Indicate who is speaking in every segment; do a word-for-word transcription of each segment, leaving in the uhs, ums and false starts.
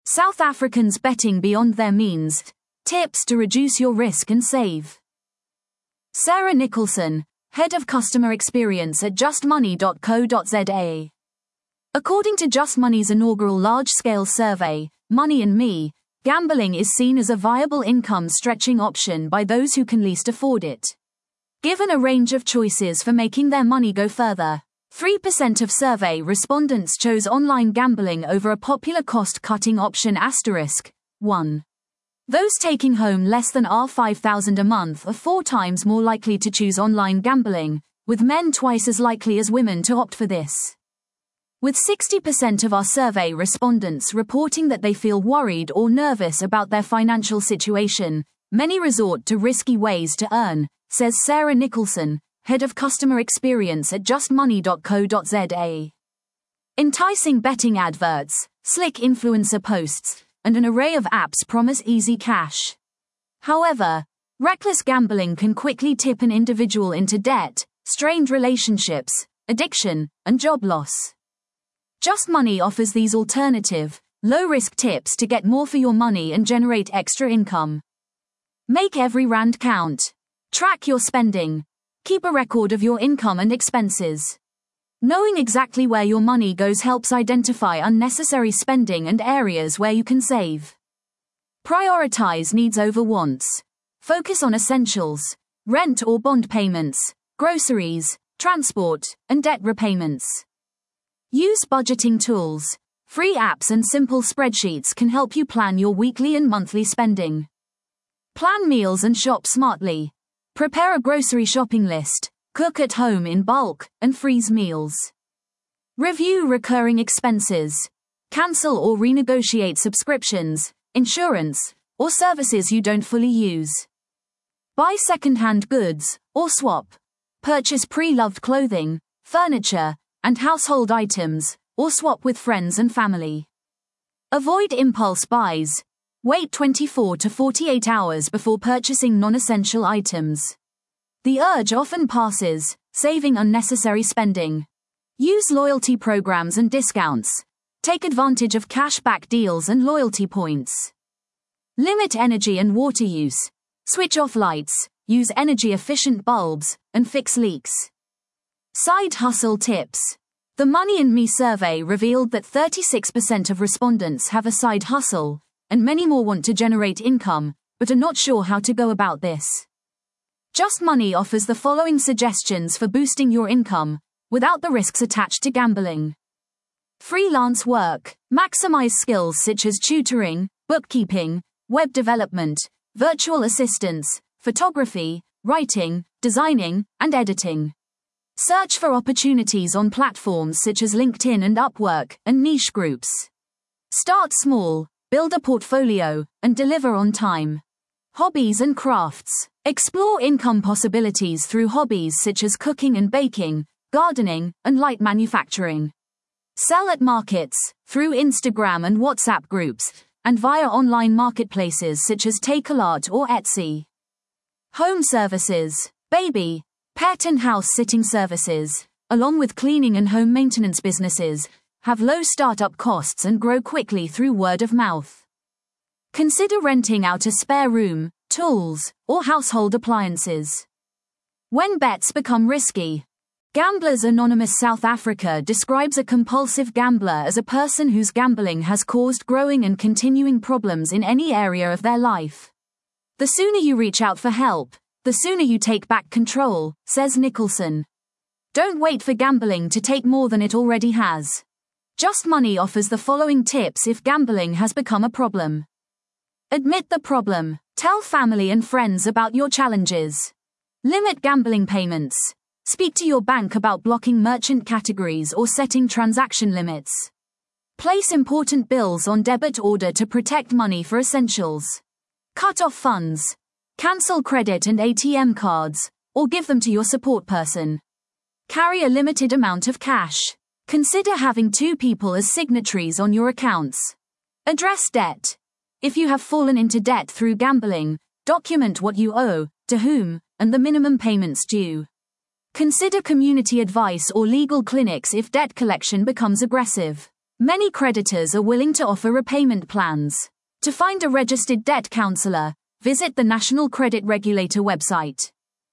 Speaker 1: South Africans betting beyond their means. Tips to reduce your risk and save. Sarah Nicholson, Head of Customer Experience at just money dot co dot za. According to Just Money's inaugural large-scale survey, Money and Me, gambling is seen as a viable income-stretching option by those who can least afford it. Given a range of choices for making their money go further, three percent of survey respondents chose online gambling over a popular cost-cutting option asterisk one. Those taking home less than five thousand dollars a month are four times more likely to choose online gambling, with men twice as likely as women to opt for this. With sixty percent of our survey respondents reporting that they feel worried or nervous about their financial situation, many resort to risky ways to earn, says Sarah Nicholson, Head of Customer Experience at just money dot co dot za. Enticing betting adverts, slick influencer posts, and an array of apps promise easy cash. However, reckless gambling can quickly tip an individual into debt, strained relationships, addiction, and job loss. Just Money offers these alternative, low-risk tips to get more for your money and generate extra income. Make every rand count. Track your spending. Keep a record of your income and expenses. Knowing exactly where your money goes helps identify unnecessary spending and areas where you can save. Prioritize needs over wants. Focus on essentials, rent or bond payments, groceries, transport, and debt repayments. Use budgeting tools. Free apps and simple spreadsheets can help you plan your weekly and monthly spending. Plan meals and shop smartly. Prepare a grocery shopping list, cook at home in bulk, and freeze meals. Review recurring expenses. Cancel or renegotiate subscriptions, insurance, or services you don't fully use. Buy second-hand goods, or swap. Purchase pre-loved clothing, furniture, and household items, or swap with friends and family. Avoid impulse buys. Wait twenty-four to forty-eight hours before purchasing non-essential items. The urge often passes, saving unnecessary spending. Use loyalty programs and discounts. Take advantage of cashback deals and loyalty points. Limit energy and water use. Switch off lights, use energy-efficient bulbs, and fix leaks. Side hustle tips. The Money and Me survey revealed that thirty-six percent of respondents have a side hustle, and many more want to generate income, but are not sure how to go about this. Just Money offers the following suggestions for boosting your income, without the risks attached to gambling. Freelance work. Maximize skills such as tutoring, bookkeeping, web development, virtual assistants, photography, writing, designing, and editing. Search for opportunities on platforms such as LinkedIn and Upwork, and niche groups. Start small, build a portfolio, and deliver on time. Hobbies and crafts. Explore income possibilities through hobbies such as cooking and baking, gardening, and light manufacturing. Sell at markets, through Instagram and WhatsApp groups, and via online marketplaces such as Takealot or Etsy. Home services. Baby, pet and house sitting services, along with cleaning and home maintenance businesses, have low startup costs and grow quickly through word of mouth. Consider renting out a spare room, tools, or household appliances. When bets become risky. Gamblers Anonymous South Africa describes a compulsive gambler as a person whose gambling has caused growing and continuing problems in any area of their life. The sooner you reach out for help, the sooner you take back control, says Nicholson. Don't wait for gambling to take more than it already has. Just Money offers the following tips if gambling has become a problem. Admit the problem. Tell family and friends about your challenges. Limit gambling payments. Speak to your bank about blocking merchant categories or setting transaction limits. Place important bills on debit order to protect money for essentials. Cut off funds. Cancel credit and A T M cards, or give them to your support person. Carry a limited amount of cash. Consider having two people as signatories on your accounts. Address debt. If you have fallen into debt through gambling, document what you owe, to whom, and the minimum payments due. Consider community advice or legal clinics if debt collection becomes aggressive. Many creditors are willing to offer repayment plans. To find a registered debt counselor, visit the National Credit Regulator website.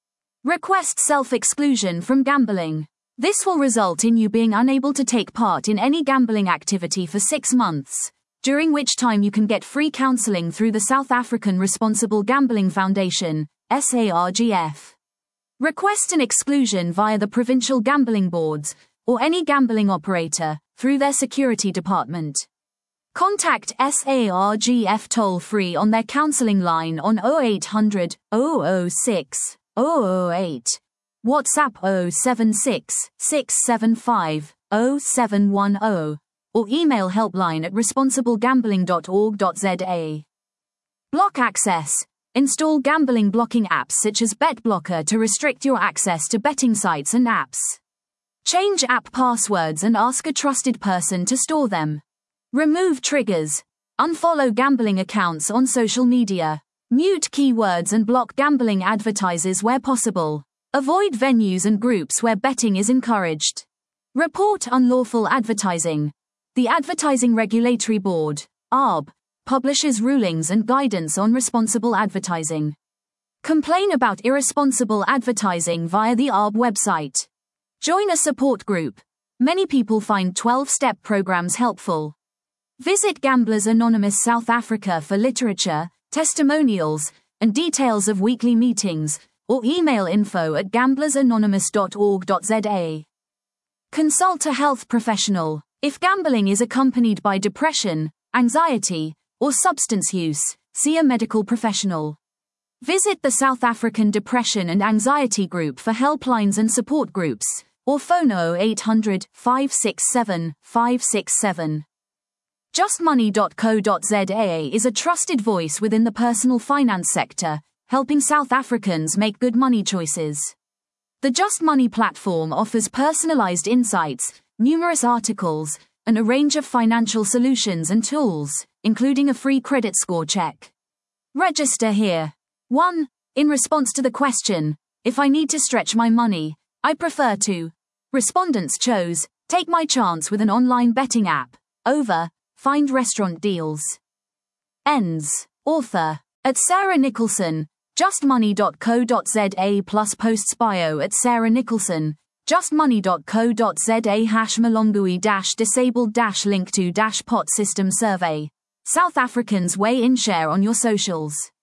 Speaker 1: Request self-exclusion from gambling. This will result in you being unable to take part in any gambling activity for six months, during which time you can get free counseling through the South African Responsible Gambling Foundation, S A R G F. Request an exclusion via the provincial gambling boards, or any gambling operator, through their security department. Contact S A R G F toll-free on their counseling line on oh eight hundred, oh oh six, oh oh eight, WhatsApp oh seven six, six seven five, oh seven one oh, or email helpline at responsible gambling dot org dot z a. Block access. Install gambling blocking apps such as BetBlocker to restrict your access to betting sites and apps. Change app passwords and ask a trusted person to store them. Remove triggers. Unfollow gambling accounts on social media. Mute keywords and block gambling advertisers where possible. Avoid venues and groups where betting is encouraged. Report unlawful advertising. The Advertising Regulatory Board, A R B, publishes rulings and guidance on responsible advertising. Complain about irresponsible advertising via the A R B website. Join a support group. Many people find twelve-step programs helpful. Visit Gamblers Anonymous South Africa for literature, testimonials, and details of weekly meetings, or email info at gamblers anonymous dot org dot z a. Consult a health professional. If gambling is accompanied by depression, anxiety, or substance use, see a medical professional. Visit the South African Depression and Anxiety Group for helplines and support groups, or phone oh eight hundred, five six seven, five six seven. just money dot co dot z a is a trusted voice within the personal finance sector, helping South Africans make good money choices. The Just Money platform offers personalized insights, numerous articles, and a range of financial solutions and tools, including a free credit score check. Register here. one. In response to the question, if I need to stretch my money, I prefer to. Respondents chose, take my chance with an online betting app, over, find restaurant deals. Ends. Author. At Sarah Nicholson, just money dot co dot z a plus posts bio at Sarah Nicholson, just money dot co dot z a hash Malongui dash disabled dash link to dash pot system survey. South Africans weigh in, share on your socials.